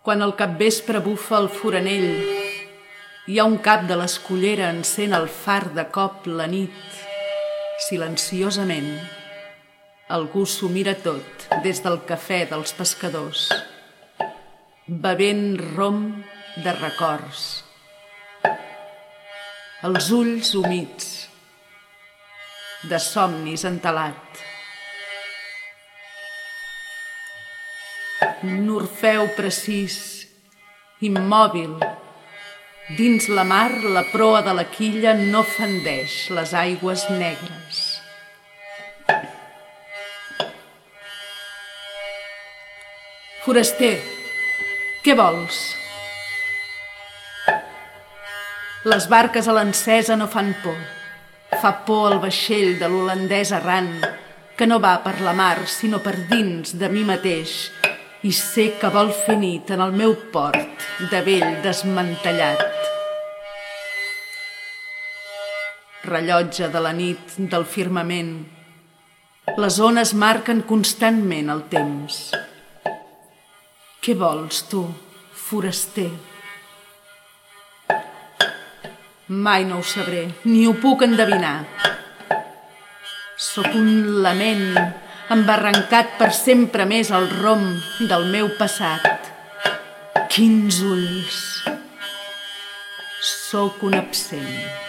Quan al capvespre bufa el foranell, hi ha un cap de l'escullera encén el far de cop la nit. Silenciosament, algú s'ho mira tot des del cafè dels pescadors, bevent rom de records. Els ulls humits, de somnis entelat. Un Orfeu precís, immòbil, dins la mar la proa de la quilla no fendeix les aigües negres. Foraster, què vols? Les barques a l'encesa no fan por. Fa por el vaixell de l'holandès errant, que no va per la mar sinó per dins de mi mateix, i sé que vol fer nit en el meu port de vell desmantellat. Rellotge de la nit del firmament, les ones marquen constantment el temps. Què vols, tu, foraster? Mai no ho sabré, ni ho puc endevinar. Sóc un lament embarrancat per sempre més al rom del meu passat. Quins ulls! Sóc un absent.